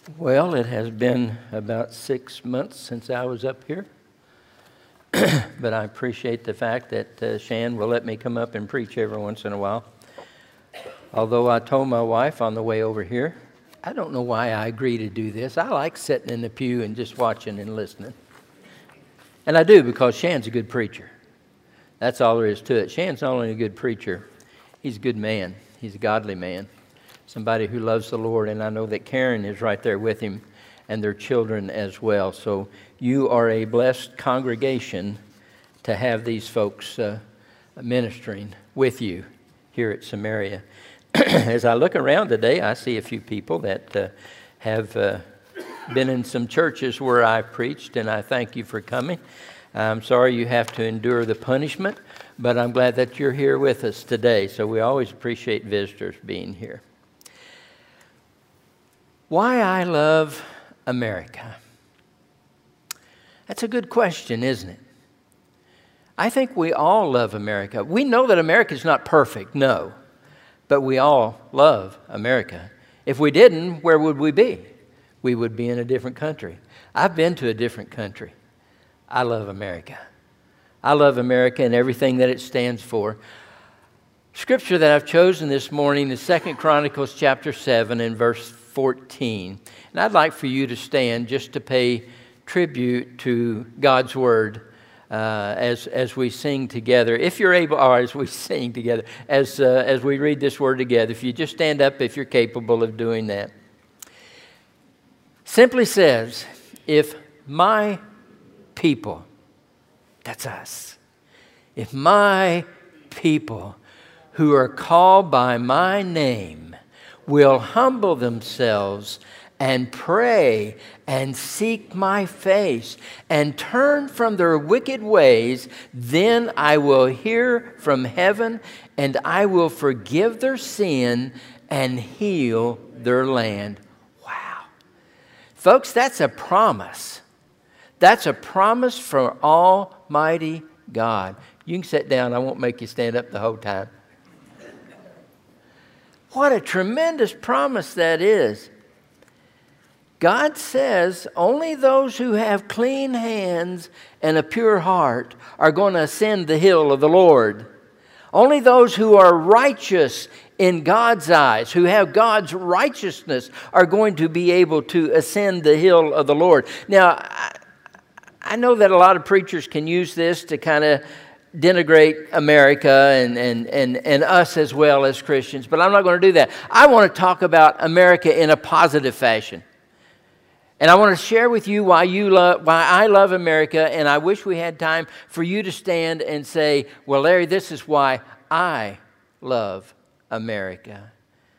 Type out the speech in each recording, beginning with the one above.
Well, it has been about 6 months since I was up here, but I appreciate the fact that Shan will let me come up and preach every once in a while. Although I told my wife on the way over here, I don't know why I agree to do this. I like sitting in the pew and just watching and listening. And I do, because Shan's a good preacher. That's all there is to it. Shan's not only a good preacher, he's a good man. He's a godly man. Somebody who loves the Lord, and I know that Karen is right there with him and their children as well. So you are a blessed congregation to have these folks ministering with you here at Samaria. As I look around today, I see a few people that have been in some churches where I've preached, and I thank you for coming. I'm sorry you have to endure the punishment, but I'm glad that you're here with us today. So we always appreciate visitors being here. Why I love America? That's a good question, isn't it? I think we all love America. We know that America is not perfect, no, but we all love America. If we didn't, where would we be? We would be in a different country. I've been to a different country. I love America. I love America and everything that it stands for. Scripture that I've chosen this morning is 2 Chronicles chapter 7 and verse 14. And I'd like for you to stand just to pay tribute to God's Word as we sing together. If you're able, or as we sing together, as we read this Word together, if you just stand up if you're capable of doing that. Simply says, if my people, that's us, if my people who are called by my name will humble themselves and pray and seek my face and turn from their wicked ways, then I will hear from heaven and I will forgive their sin and heal their land. Wow. Folks, that's a promise. That's a promise from Almighty God. You can sit down. I won't make you stand up the whole time. What a tremendous promise that is. God says only those who have clean hands and a pure heart are going to ascend the hill of the Lord. Only those who are righteous in God's eyes, who have God's righteousness, are going to be able to ascend the hill of the Lord. Now, I know that a lot of preachers can use this to kind of denigrate America and us as well as Christians, but I'm not going to do that. I want to talk about America in a positive fashion. And I want to share with you why I love America, and I wish we had time for you to stand and say, well, Larry, this is why I love America.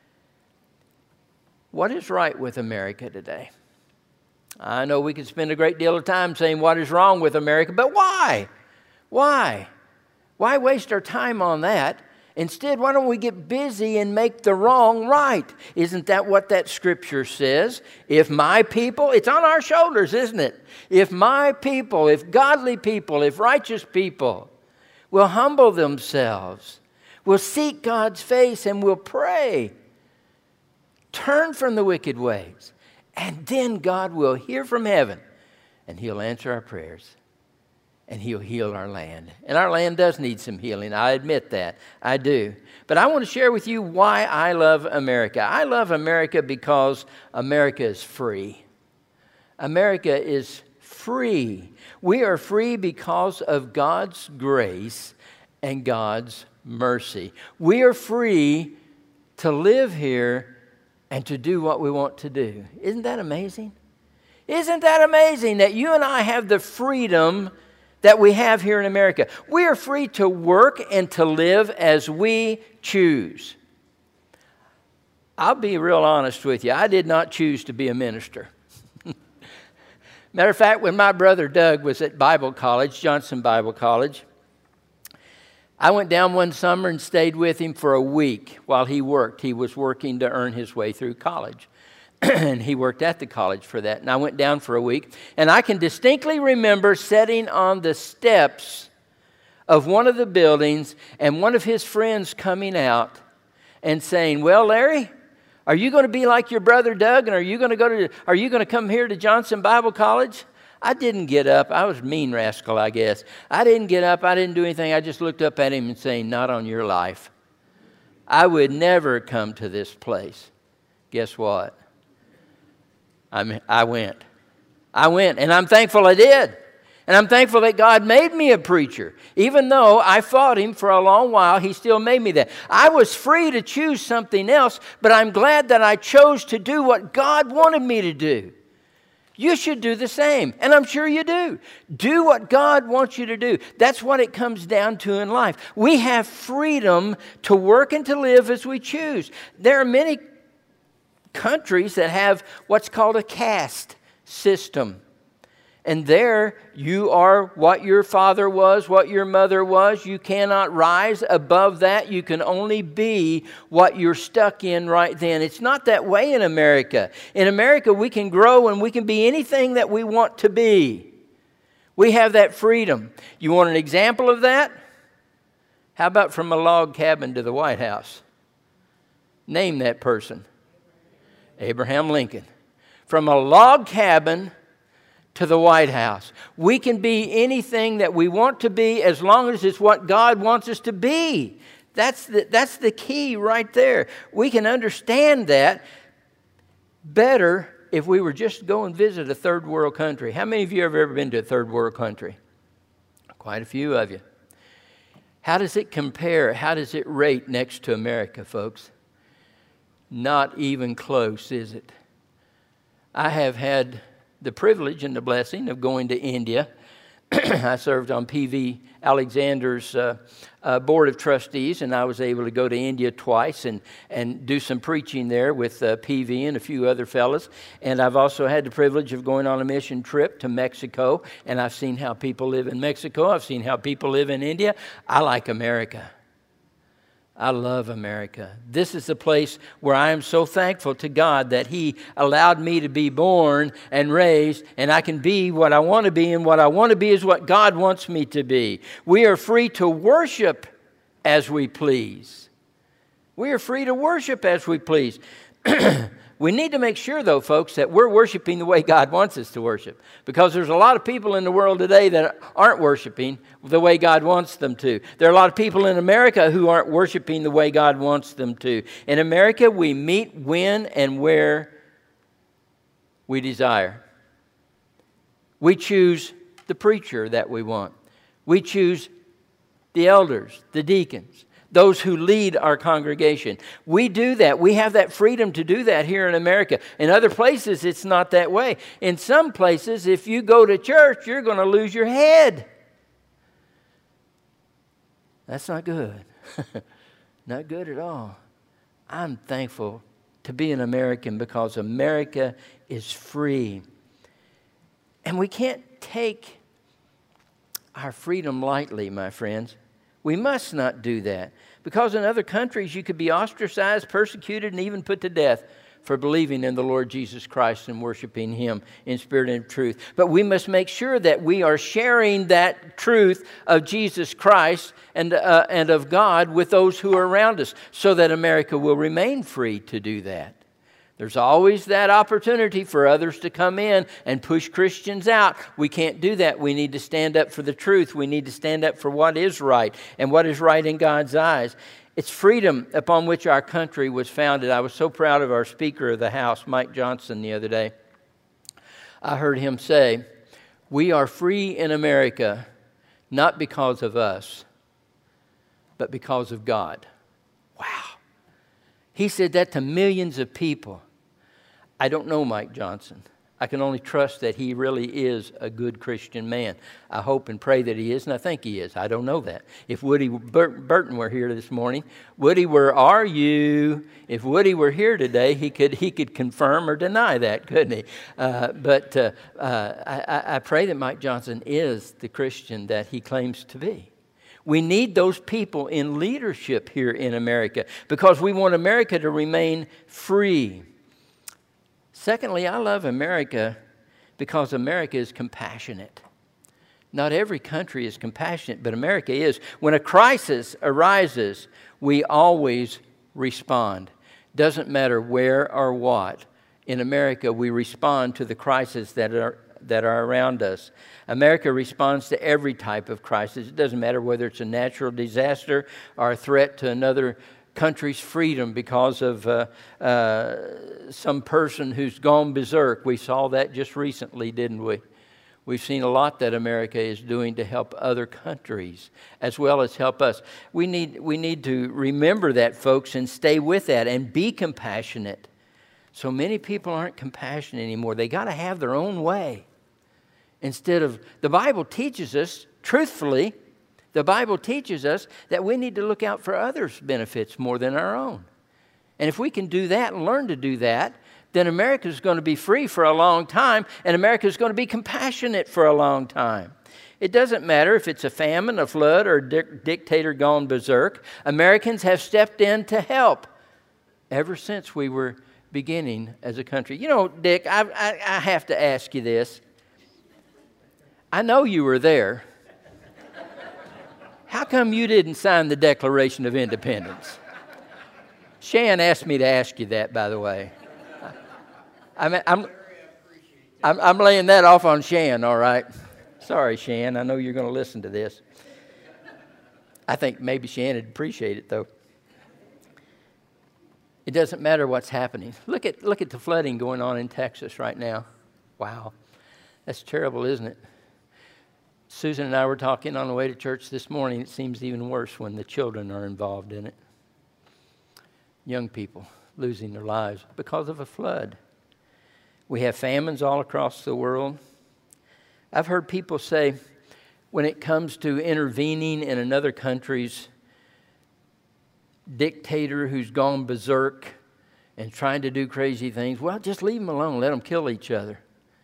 What is right with America today? I know we could spend a great deal of time saying what is wrong with America, but why? Why? Why waste our time on that? Instead, why don't we get busy and make the wrong right? Isn't that what that scripture says? If my people, it's on our shoulders, isn't it? If my people, if godly people, if righteous people will humble themselves, will seek God's face and will pray, turn from the wicked ways, and then God will hear from heaven and He'll answer our prayers. And He'll heal our land. And our land does need some healing. I admit that. I do. But I want to share with you why I love America. I love America because America is free. America is free. We are free because of God's grace and God's mercy. We are free to live here and to do what we want to do. Isn't that amazing? Isn't that amazing that you and I have the freedom that we have here in America? We are free to work and to live as we choose. I'll be real honest with you. I did not choose to be a minister. Matter of fact, when my brother Doug was at Bible College, Johnson Bible College, I went down one summer and stayed with him for a week while he worked. He was working to earn his way through college. And he worked at the college for that. And I went down for a week. And I can distinctly remember sitting on the steps of one of the buildings and one of his friends coming out and saying, well, Larry, Are you going to be like your brother Doug? And are you going to come here to Johnson Bible College? I didn't get up. I was a mean rascal, I guess. I didn't get up. I didn't do anything. I just looked up at him and saying, not on your life. I would never come to this place. Guess what? I went. And I'm thankful I did. And I'm thankful that God made me a preacher. Even though I fought Him for a long while, He still made me that. I was free to choose something else, but I'm glad that I chose to do what God wanted me to do. You should do the same, and I'm sure you do. Do what God wants you to do. That's what it comes down to in life. We have freedom to work and to live as we choose. There are many countries that have what's called a caste system. And there you are what your father was, what your mother was. You cannot rise above that. You can only be what you're stuck in right then. It's not that way in America. In America, we can grow and we can be anything that we want to be. We have that freedom. You want an example of that? How about from a log cabin to the White House? Name that person. Abraham Lincoln. From a log cabin to the White House. We can be anything that we want to be as long as it's what God wants us to be. That's the key right there. We can understand that better if we were just to go and visit a third world country. How many of you have ever been to a third world country? Quite a few of you. How does it compare? How does it rate next to America, folks? Not even close, is it? I have had the privilege and the blessing of going to India. I served on P.V. Alexander's Board of Trustees, and I was able to go to India twice and do some preaching there with P.V. and a few other fellas. And I've also had the privilege of going on a mission trip to Mexico, and I've seen how people live in Mexico. I've seen how people live in India. I like America. I love America. This is the place where I am so thankful to God that He allowed me to be born and raised, and I can be what I want to be, and what I want to be is what God wants me to be. We are free to worship as we please. We are free to worship as we please. We need to make sure, though, folks, that we're worshiping the way God wants us to worship. Because there's a lot of people in the world today that aren't worshiping the way God wants them to. There are a lot of people in America who aren't worshiping the way God wants them to. In America, we meet when and where we desire. We choose the preacher that we want. We choose the elders, the deacons, those who lead our congregation. We do that. We have that freedom to do that here in America. In other places, it's not that way. In some places, if you go to church, you're going to lose your head. That's not good. Not good at all. I'm thankful to be an American because America is free. And we can't take our freedom lightly, my friends. We must not do that, because in other countries you could be ostracized, persecuted, and even put to death for believing in the Lord Jesus Christ and worshiping Him in spirit and truth. But we must make sure that we are sharing that truth of Jesus Christ and of God with those who are around us, so that America will remain free to do that. There's always that opportunity for others to come in and push Christians out. We can't do that. We need to stand up for the truth. We need to stand up for what is right and what is right in God's eyes. It's freedom upon which our country was founded. I was so proud of our Speaker of the House, Mike Johnson, the other day. I heard him say, "We are free in America, not because of us, but because of God." Wow. He said that to millions of people. I don't know Mike Johnson. I can only trust that he really is a good Christian man. I hope and pray that he is, and I think he is. I don't know that. If Woody Burton were here this morning, Woody, where are you? If Woody were here today, he could confirm or deny that, couldn't he? But I pray that Mike Johnson is the Christian that he claims to be. We need those people in leadership here in America because we want America to remain free. Secondly, I love America because America is compassionate. Not every country is compassionate, but America is. When a crisis arises, we always respond. Doesn't matter where or what. In America, we respond to the crises that are around us. America responds to every type of crisis. It doesn't matter whether it's a natural disaster or a threat to another country's freedom because of some person who's gone berserk. We saw that just recently, didn't we? We've seen a lot that America is doing to help other countries as well as help us. We need to remember that, folks, and stay with that and be compassionate. So many people aren't compassionate anymore. They got to have their own way. Instead of, the Bible teaches us, truthfully, the Bible teaches us that we need to look out for others' benefits more than our own. And if we can do that and learn to do that, then America is going to be free for a long time, and America is going to be compassionate for a long time. It doesn't matter if it's a famine, a flood, or a dictator gone berserk. Americans have stepped in to help ever since we were beginning as a country. You know, Dick, I have to ask you this. I know you were there. How come you didn't sign the Declaration of Independence? Shan asked me to ask you that, by the way. I'm laying that off on Shan, all right? Sorry, Shan. I know you're going to listen to this. I think maybe Shan would appreciate it, though. It doesn't matter what's happening. Look at the flooding going on in Texas right now. Wow. That's terrible, isn't it? Susan and I were talking on the way to church this morning. It seems even worse when the children are involved in it. Young people losing their lives because of a flood. We have famines all across the world. I've heard people say when it comes to intervening in another country's dictator who's gone berserk and trying to do crazy things, well, just leave them alone. Let them kill each other.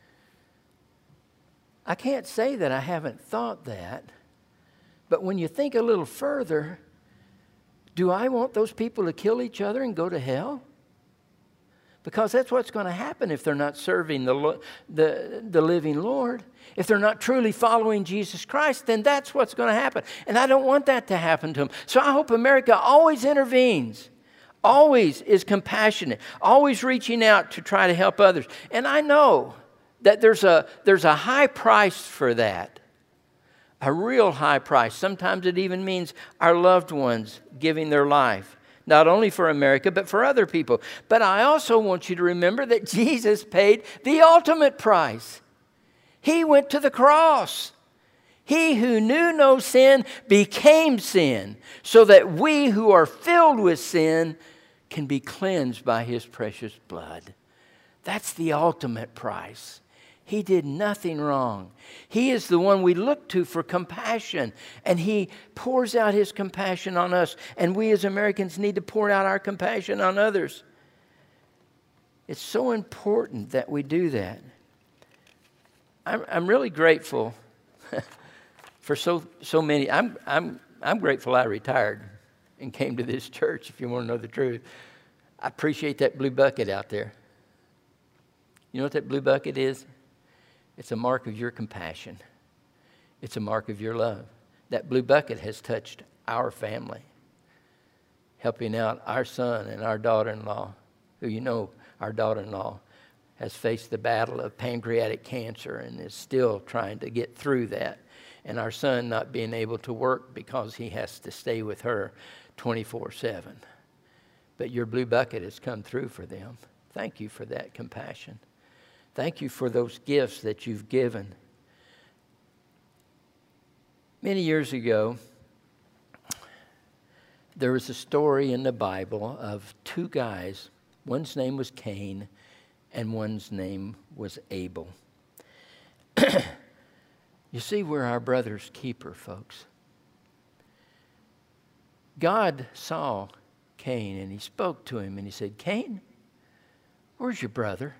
I can't say that I haven't thought that, but when you think a little further, do I want those people to kill each other and go to hell? Because that's what's going to happen if they're not serving the living Lord. If they're not truly following Jesus Christ, then that's what's going to happen. And I don't want that to happen to them. So I hope America always intervenes, always is compassionate, always reaching out to try to help others. And I know that there's a high price for that, a real high price. Sometimes it even means our loved ones giving their life. Not only for America, but for other people. But I also want you to remember that Jesus paid the ultimate price. He went to the cross. He who knew no sin became sin, so that we who are filled with sin can be cleansed by His precious blood. That's the ultimate price. He did nothing wrong. He is the one we look to for compassion, and He pours out His compassion on us, and we as Americans need to pour out our compassion on others. It's so important that we do that. I'm really grateful for so many. I'm grateful I retired and came to this church, if you want to know the truth. I appreciate that blue bucket out there. You know what that blue bucket is? It's a mark of your compassion. It's a mark of your love. That blue bucket has touched our family, helping out our son and our daughter-in-law, who you know, our daughter-in-law has faced the battle of pancreatic cancer and is still trying to get through that. And our son not being able to work because he has to stay with her 24/7. But your blue bucket has come through for them. Thank you for that compassion. Thank you for those gifts that you've given. Many years ago, there was a story in the Bible of two guys. One's name was Cain, and one's name was Abel. You see, we're our brother's keeper, folks. God saw Cain, and He spoke to him, and He said, "Cain, where's your brother?"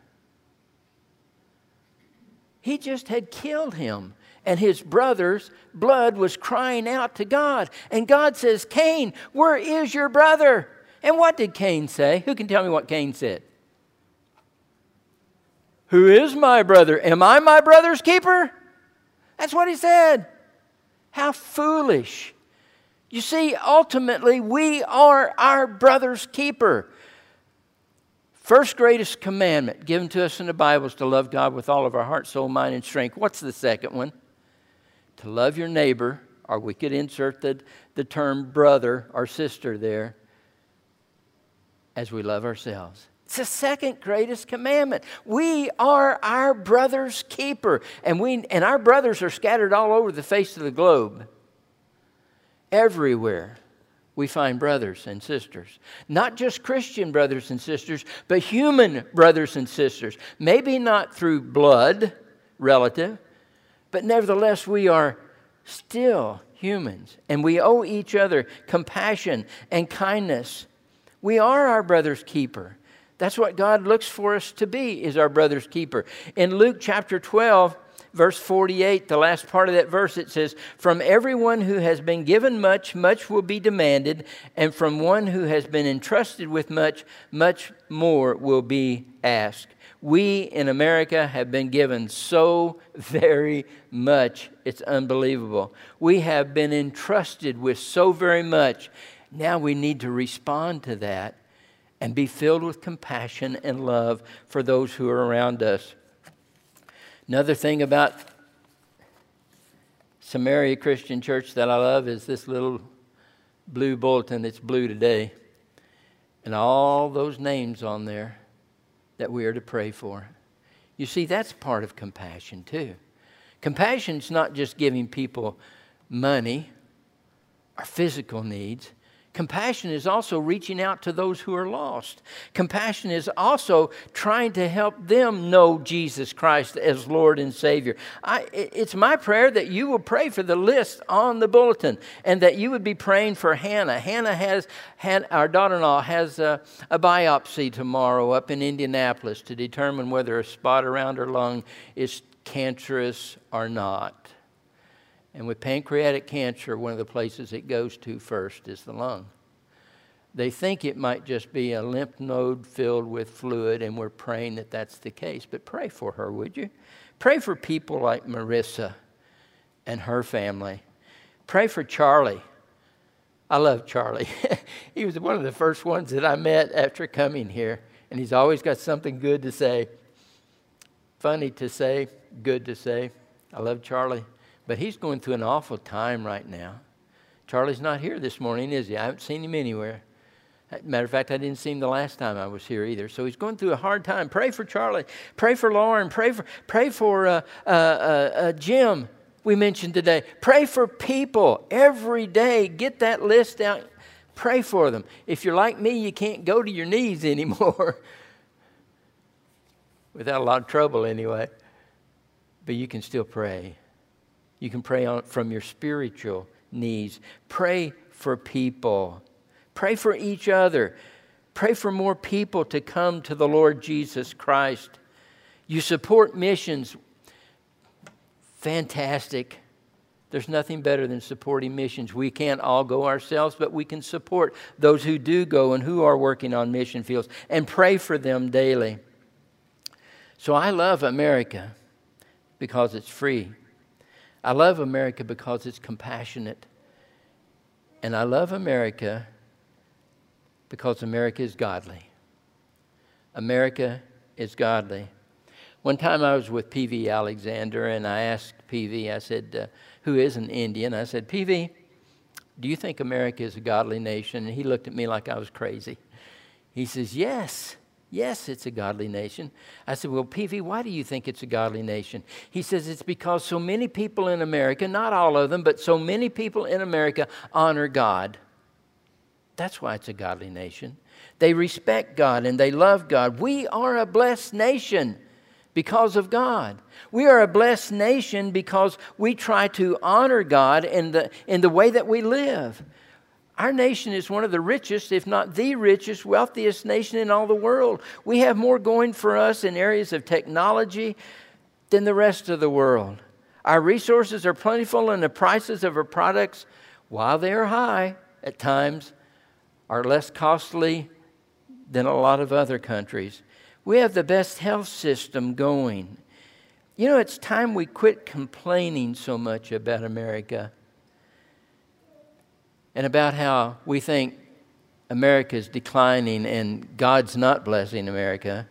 He just had killed him, and his brother's blood was crying out to God. And God says, "Cain, where is your brother?" And what did Cain say? Who can tell me what Cain said? "Who is my brother? Am I my brother's keeper?" That's what he said. How foolish. You see, ultimately, we are our brother's keeper. First greatest commandment given to us in the Bible is to love God with all of our heart, soul, mind, and strength. What's the second one? To love your neighbor, or we could insert the term brother or sister there, as we love ourselves. It's the second greatest commandment. We are our brother's keeper. And our brothers are scattered all over the face of the globe. Everywhere we find brothers and sisters. Not just Christian brothers and sisters, but human brothers and sisters. Maybe not through blood, relative, but nevertheless we are still humans. And we owe each other compassion and kindness. We are our brother's keeper. That's what God looks for us to be, is our brother's keeper. In Luke chapter 12, verse 48, the last part of that verse, it says, "From everyone who has been given much, much will be demanded, and from one who has been entrusted with much, much more will be asked." We in America have been given so very much, it's unbelievable. We have been entrusted with so very much. Now we need to respond to that and be filled with compassion and love for those who are around us. Another thing about Samaria Christian Church that I love is this little blue bulletin. It's blue today. And all those names on there that we are to pray for. You see, that's part of compassion too. Compassion's not just giving people money or physical needs. Compassion is also reaching out to those who are lost. Compassion is also trying to help them know Jesus Christ as Lord and Savior. It's my prayer that you will pray for the list on the bulletin and that you would be praying for Hannah. Our daughter-in-law has a biopsy tomorrow up in Indianapolis to determine whether a spot around her lung is cancerous or not. And with pancreatic cancer, one of the places it goes to first is the lung. They think it might just be a lymph node filled with fluid, and we're praying that that's the case. But pray for her, would you? Pray for people like Marissa and her family. Pray for Charlie. I love Charlie. He was one of the first ones that I met after coming here, and he's always got something good to say. Funny to say, good to say. I love Charlie. But he's going through an awful time right now. Charlie's not here this morning, is he? I haven't seen him anywhere. Matter of fact, I didn't see him the last time I was here either. So he's going through a hard time. Pray for Charlie. Pray for Lauren. Pray for Jim, we mentioned today. Pray for people every day. Get that list out. Pray for them. If you're like me, you can't go to your knees anymore. Without a lot of trouble anyway. But you can still pray. You can pray from your spiritual knees. Pray for people. Pray for each other. Pray for more people to come to the Lord Jesus Christ. You support missions. Fantastic. There's nothing better than supporting missions. We can't all go ourselves, but we can support those who do go and who are working on mission fields and pray for them daily. So I love America because it's free. I love America because it's compassionate. And I love America because America is godly. America is godly. One time I was with P.V. Alexander, and I asked P.V., I said, who is an Indian? I said, P.V., do you think America is a godly nation? And he looked at me like I was crazy. He says, yes. Yes, it's a godly nation. I said, well, P.V., why do you think it's a godly nation? He says, it's because so many people in America, not all of them, but so many people in America honor God. That's why it's a godly nation. They respect God and they love God. We are a blessed nation because of God. We are a blessed nation because we try to honor God in the way that we live. Our nation is one of the richest, if not the richest, wealthiest nation in all the world. We have more going for us in areas of technology than the rest of the world. Our resources are plentiful, and the prices of our products, while they are high at times, are less costly than a lot of other countries. We have the best health system going. You know, it's time we quit complaining so much about America and about how we think America is declining and God's not blessing America.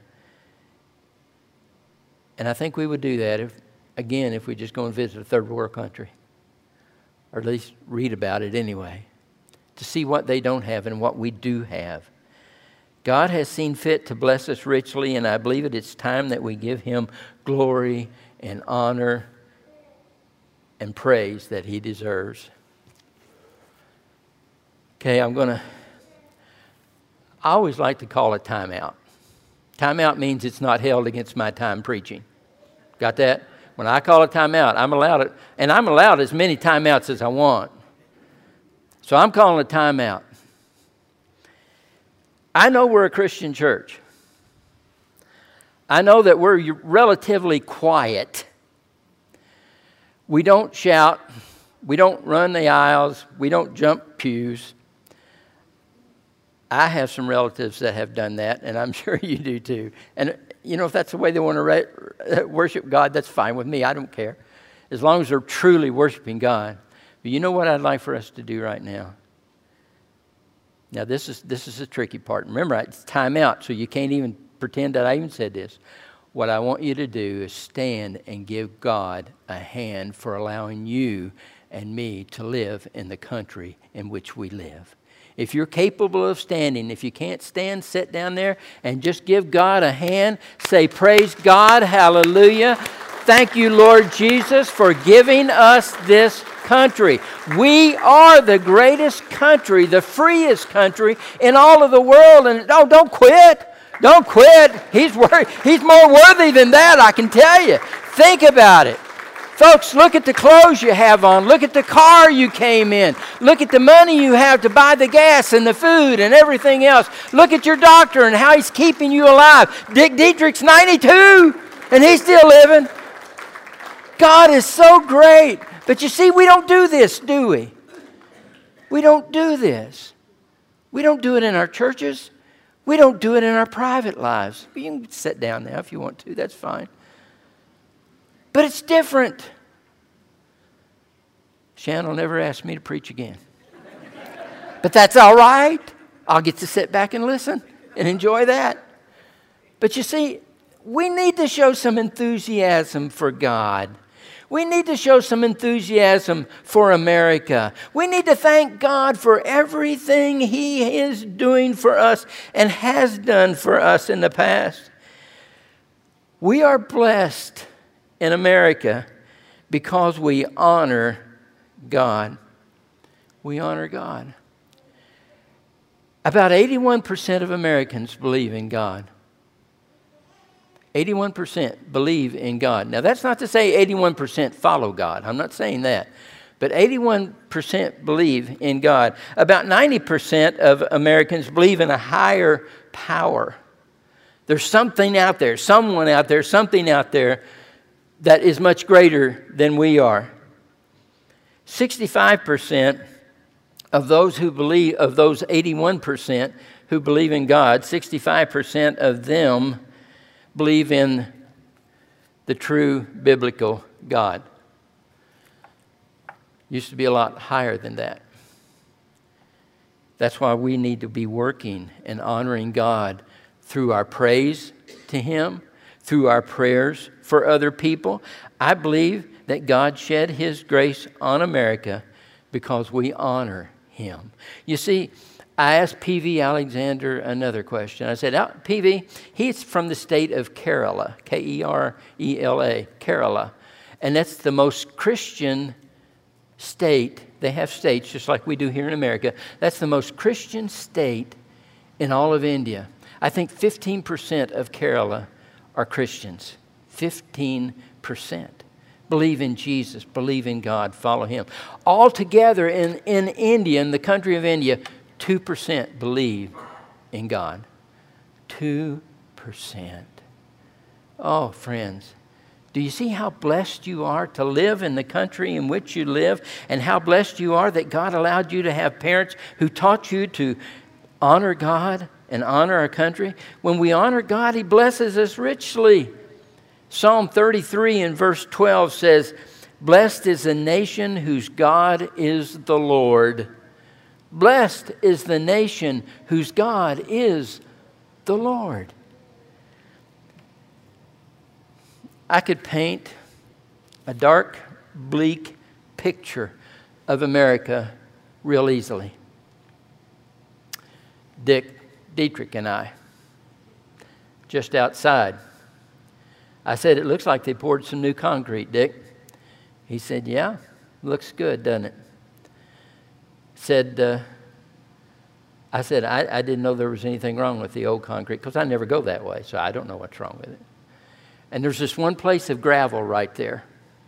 And I think we would do that, if we just go and visit a third world country. Or at least read about it anyway. To see what they don't have and what we do have. God has seen fit to bless us richly, and I believe it's time that we give Him glory and honor and praise that He deserves. Okay, I always like to call it timeout. Timeout means it's not held against my time preaching. Got that? When I call it timeout, I'm allowed it, and I'm allowed as many timeouts as I want. So I'm calling it timeout. I know we're a Christian church. I know that we're relatively quiet. We don't shout. We don't run the aisles. We don't jump pews. I have some relatives that have done that, and I'm sure you do too. And, if that's the way they want to worship God, that's fine with me. I don't care. As long as they're truly worshiping God. But you know what I'd like for us to do right now? Now, this is the tricky part. Remember, it's time out, so you can't even pretend that I even said this. What I want you to do is stand and give God a hand for allowing you and me to live in the country in which we live. If you're capable of standing, if you can't stand, sit down there and just give God a hand. Say, praise God, hallelujah. Thank you, Lord Jesus, for giving us this country. We are the greatest country, the freest country in all of the world. And don't quit. Don't quit. He's more worthy than that, I can tell you. Think about it. Folks, look at the clothes you have on. Look at the car you came in. Look at the money you have to buy the gas and the food and everything else. Look at your doctor and how he's keeping you alive. Dick Dietrich's 92 and he's still living. God is so great. But you see, we don't do this, do we? We don't do this. We don't do it in our churches. We don't do it in our private lives. You can sit down now if you want to. That's fine. But it's different. Shannon will never ask me to preach again. But that's all right. I'll get to sit back and listen and enjoy that. But you see, we need to show some enthusiasm for God. We need to show some enthusiasm for America. We need to thank God for everything He is doing for us and has done for us in the past. We are blessed in America because we honor God. We honor God. About 81% of Americans believe in God. 81% believe in God. Now, that's not to say 81% follow God. I'm not saying that. But 81% believe in God. About 90% of Americans believe in a higher power. There's something out there, someone out there, something out there that is much greater than we are. 65% of those who believe, of those 81% who believe in God, 65% of them believe in the true biblical God. Used to be a lot higher than that. That's why we need to be working and honoring God through our praise to Him, through our prayers for other people. I believe that God shed His grace on America because we honor Him. You see, I asked P.V. Alexander another question. I said, P.V., he's from the state of Kerala, K-E-R-E-L-A, Kerala. And that's the most Christian state. They have states just like we do here in America. That's the most Christian state in all of India. I think 15% of Kerala are Christians. 15% believe in Jesus, believe in God, follow Him. Altogether in India, in the country of India, 2% believe in God. 2%. Oh, friends, do you see how blessed you are to live in the country in which you live, and how blessed you are that God allowed you to have parents who taught you to honor God and honor our country? When we honor God, He blesses us richly. Psalm 33 and verse 12 says, "Blessed is the nation whose God is the Lord. Blessed is the nation whose God is the Lord. I could paint a dark, bleak picture of America real easily. Dick Dietrich and I, just outside. I said, "It looks like they poured some new concrete, Dick." He said, "Yeah, looks good, doesn't it?" I said, I didn't know there was anything wrong with the old concrete because I never go that way, so I don't know what's wrong with it. And there's this one place of gravel right there.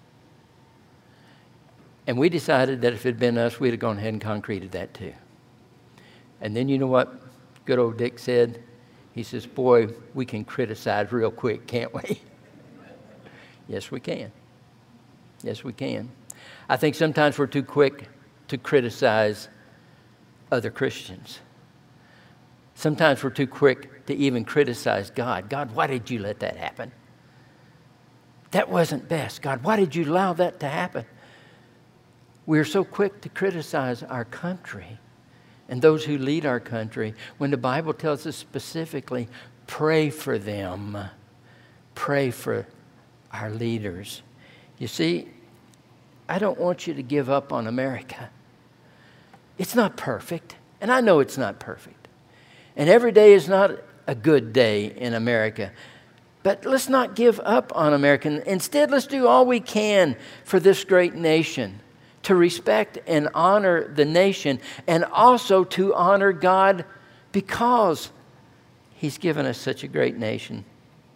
And we decided that if it had been us, we'd have gone ahead and concreted that too. And then you know what good old Dick said? He says, "Boy, we can criticize real quick, can't we?" Yes, we can. Yes, we can. I think sometimes we're too quick to criticize other Christians. Sometimes we're too quick to even criticize God. God, why did you let that happen? That wasn't best. God, why did you allow that to happen? We're so quick to criticize our country and those who lead our country when the Bible tells us specifically, pray for them. Pray for our leaders. You see, I don't want you to give up on America. It's not perfect, and I know it's not perfect. And every day is not a good day in America. But let's not give up on America. Instead, let's do all we can for this great nation, to respect and honor the nation, and also to honor God because He's given us such a great nation.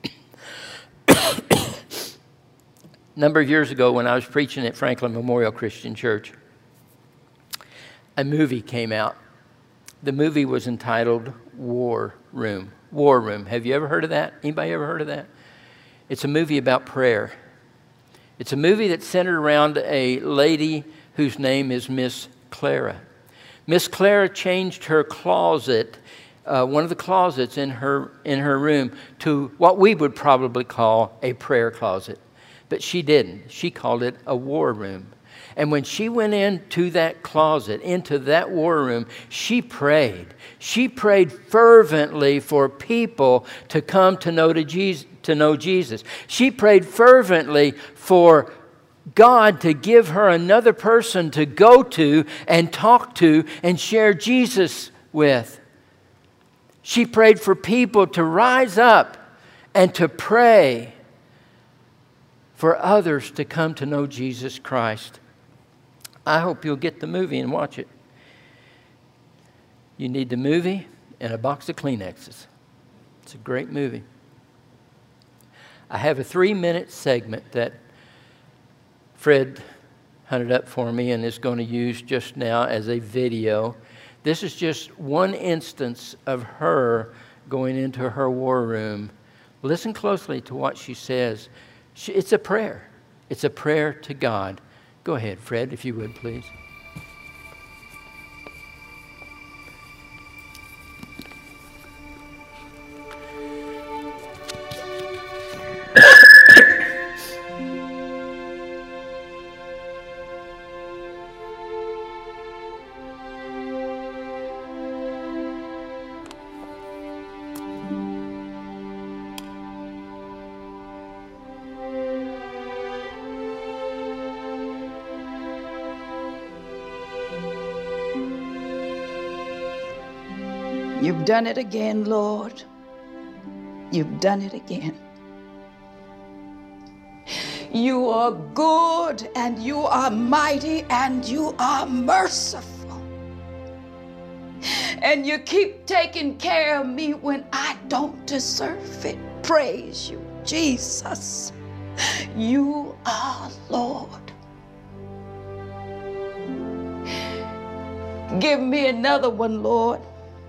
A number of years ago when I was preaching at Franklin Memorial Christian Church, a movie came out. The movie was entitled War Room. War Room. Have you ever heard of that? Anybody ever heard of that? It's a movie about prayer. It's a movie that's centered around a lady whose name is Miss Clara. Miss Clara changed her closet, one of the closets in her room, to what we would probably call a prayer closet. But she didn't. She called it a war room. And when she went into that closet, into that war room, she prayed. She prayed fervently for people to come to know Jesus. She prayed fervently for God to give her another person to go to and talk to and share Jesus with. She prayed for people to rise up and to pray for others to come to know Jesus Christ. I hope you'll get the movie and watch it. You need the movie and a box of Kleenexes. It's a great movie. I have a 3-minute segment that Fred hunted up for me and is going to use just now as a video. This is just one instance of her going into her war room. Listen closely to what she says. It's a prayer. It's a prayer to God. Go ahead, Fred, if you would, please. You've done it again, Lord. You've done it again. You are good and you are mighty and you are merciful. And you keep taking care of me when I don't deserve it. Praise you, Jesus. You are Lord. Give me another one, Lord.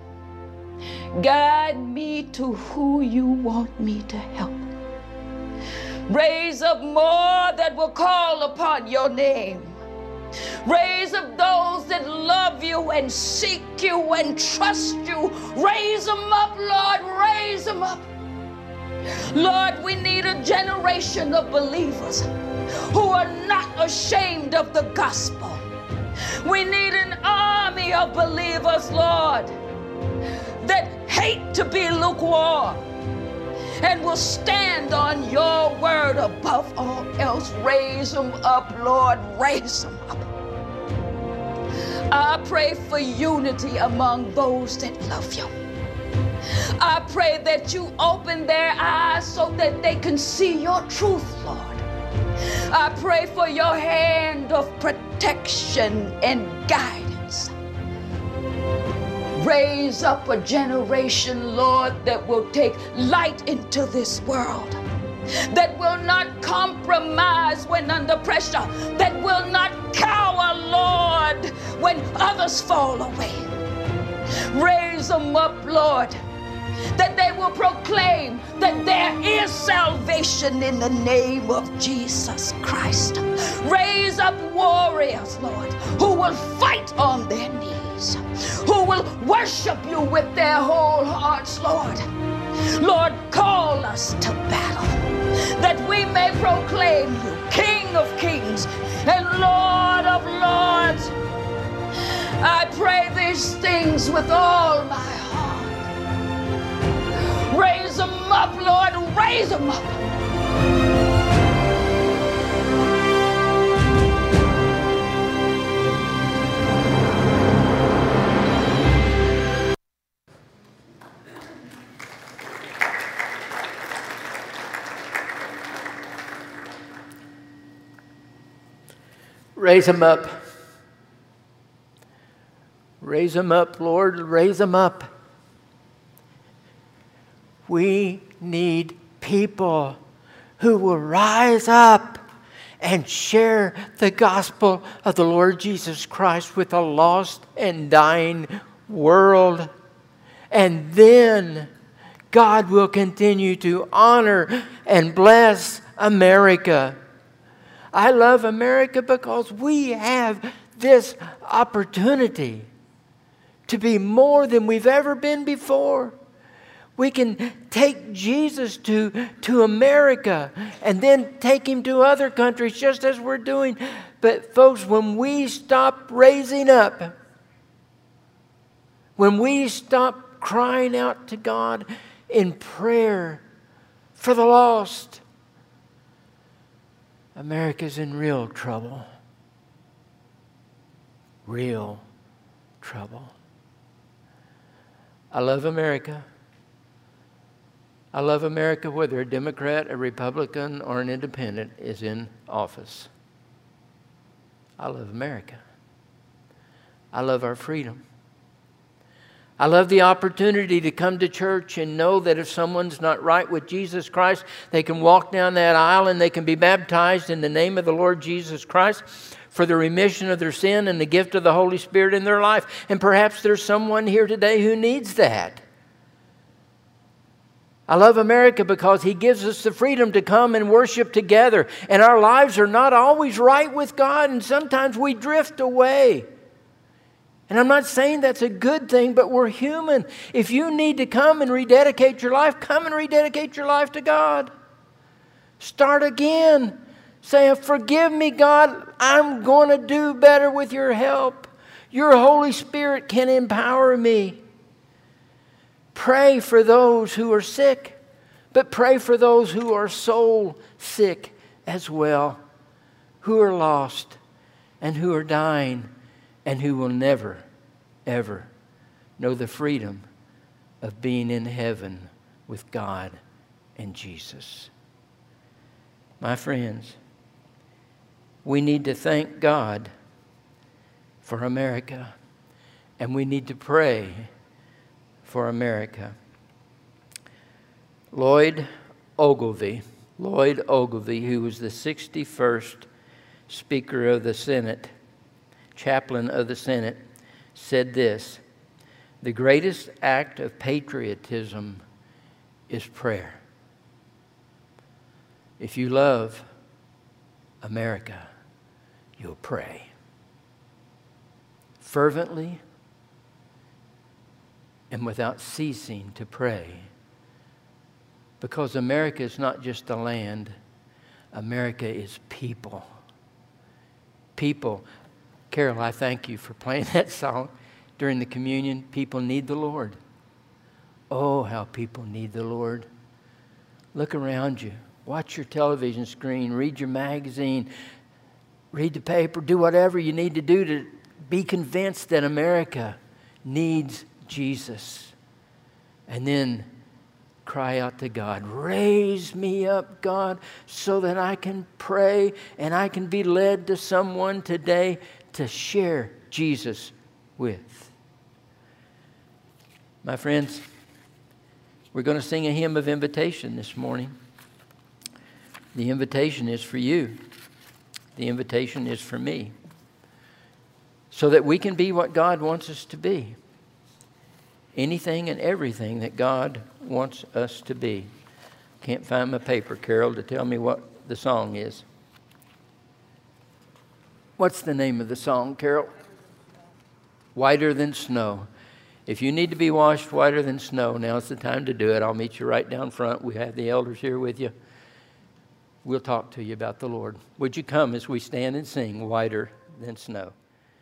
Guide me to who you want me to help. Raise up more that will call upon your name. Raise up those that love you and seek you and trust you. Raise them up, Lord, raise them up. Lord, we need a generation of believers who are not ashamed of the gospel. We need an army of believers, Lord, that hate to be lukewarm and will stand on your word above all else. Raise them up, Lord, raise them up. I pray for unity among those that love you. I pray that you open their eyes so that they can see your truth, Lord. I pray for your hand of protection and guidance. Raise up a generation, Lord, that will take light into this world, that will not compromise when under pressure, that will not cower, Lord, when others fall away. Raise them up, Lord, that they will proclaim that there is salvation in the name of Jesus Christ. Raise up warriors, Lord, who will fight on their knees, who will worship you with their whole hearts, Lord. Lord, call us to battle, that we may proclaim you King of kings and Lord of lords. I pray these things with all my heart. Raise them up, Lord, raise them up. Raise them up. Raise them up, Lord, raise them up. We need people who will rise up and share the gospel of the Lord Jesus Christ with a lost and dying world. And then God will continue to honor and bless America. I love America because we have this opportunity to be more than we've ever been before. We can take Jesus to America and then take him to other countries just as we're doing. But folks, when we stop raising up, when we stop crying out to God in prayer for the lost, America's in real trouble. Real trouble. I love America. I love America whether a Democrat, a Republican, or an independent is in office. I love America. I love our freedom. I love the opportunity to come to church and know that if someone's not right with Jesus Christ, they can walk down that aisle and they can be baptized in the name of the Lord Jesus Christ for the remission of their sin and the gift of the Holy Spirit in their life. And perhaps there's someone here today who needs that. I love America because he gives us the freedom to come and worship together. And our lives are not always right with God, and sometimes we drift away. And I'm not saying that's a good thing, but we're human. If you need to come and rededicate your life, come and rededicate your life to God. Start again. Say, forgive me, God. I'm going to do better with your help. Your Holy Spirit can empower me. Pray for those who are sick, but pray for those who are soul sick as well, who are lost and who are dying and who will never, ever know the freedom of being in heaven with God and Jesus. My friends, we need to thank God for America, and we need to pray for America. Lloyd Ogilvie, who was the 61st Speaker of the Senate, Chaplain of the Senate, said this: "The greatest act of patriotism is prayer." If you love America, you'll pray fervently and without ceasing to pray. Because America is not just a land, America is people. People. Carol, I thank you for playing that song during the communion. People need the Lord. Oh, how people need the Lord. Look around you. Watch your television screen. Read your magazine. Read the paper. Do whatever you need to do to be convinced that America needs Jesus. And then cry out to God, raise me up, God, so that I can pray and I can be led to someone today to share Jesus with. My friends, we're going to sing a hymn of invitation this morning. The invitation is for you. The invitation is for me. So that we can be what God wants us to be. Anything and everything that God wants us to be. Can't find my paper, Carol, to tell me what the song is. What's the name of the song, Carol? Whiter than snow. If you need to be washed whiter than snow, now's the time to do it. I'll meet you right down front. We have the elders here with you. We'll talk to you about the Lord. Would you come as we stand and sing Whiter Than Snow?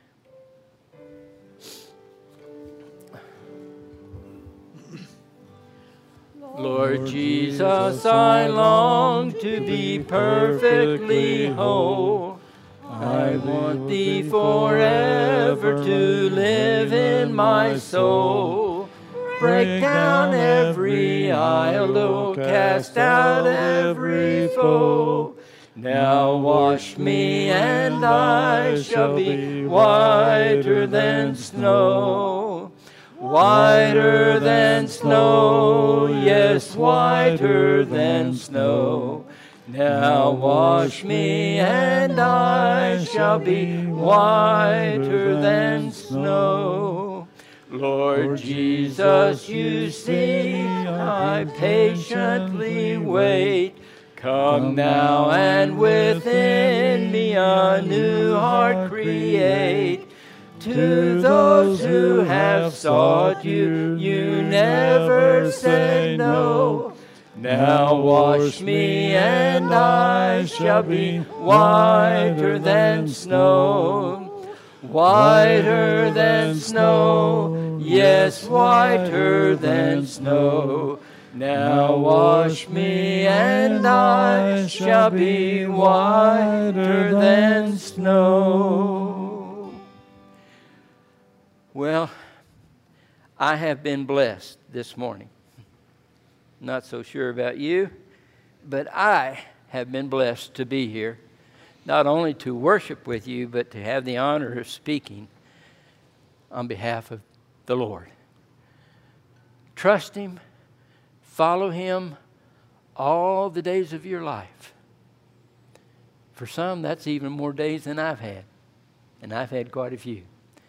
Lord Jesus, I long to be perfectly whole. I want Thee forever to live in my soul. Break down every idol, cast out every foe. Now wash me and I shall be whiter than snow. Whiter than snow, yes, whiter than snow. Now wash me and I shall be whiter than snow. Lord Jesus, you see, I patiently wait. Come now and within me a new heart create. To those who have sought you, you never said no. Now wash me and I shall be whiter than snow. Whiter than snow, yes, whiter than snow. Now wash me and I shall be whiter than snow. Well, I have been blessed this morning. Not so sure about you, but I have been blessed to be here, not only to worship with you, but to have the honor of speaking on behalf of the Lord. Trust Him, follow Him all the days of your life. For some, that's even more days than I've had, and I've had quite a few.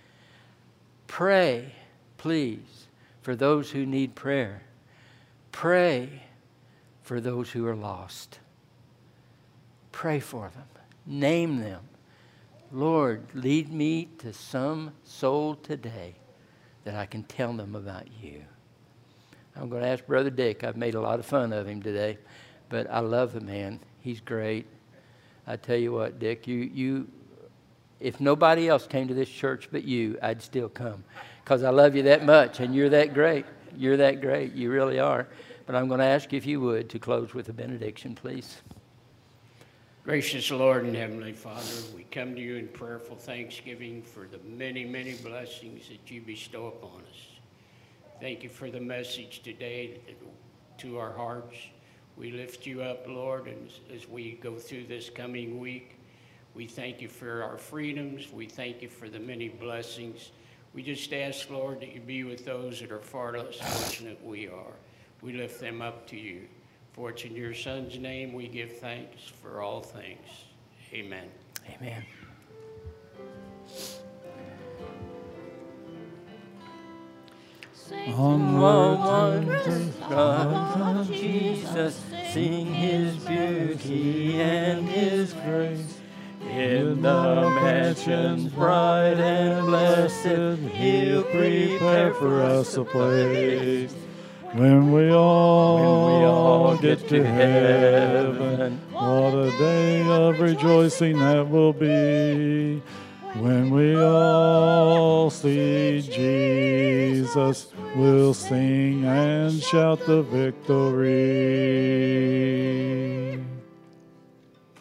Pray, please, for those who need prayer. Pray for those who are lost. Pray for them. Name them. Lord, lead me to some soul today that I can tell them about you. I'm going to ask Brother Dick. I've made a lot of fun of him today, but I love the man. He's great. I tell you what, Dick, if nobody else came to this church but you, I'd still come because I love you that much, and you're that great. You're that great. You really are. But I'm going to ask you if you would to close with a benediction, please. Gracious Lord and Heavenly Father, we come to you in prayerful thanksgiving for the many, many blessings that you bestow upon us. Thank you for the message today to our hearts. We lift you up, Lord, and as we go through this coming week, we thank you for our freedoms. We thank you for the many blessings. We just ask, Lord, that you be with those that are far less fortunate we are. We lift them up to you. For it's in your Son's name we give thanks for all things. Amen. Amen. On the wondrous cross of Jesus, sing His beauty and His grace. In the mansions bright and blessed, He'll prepare for us a place. When we all get to heaven, what a day of rejoicing that will be. When we all see Jesus, we'll sing and shout the victory.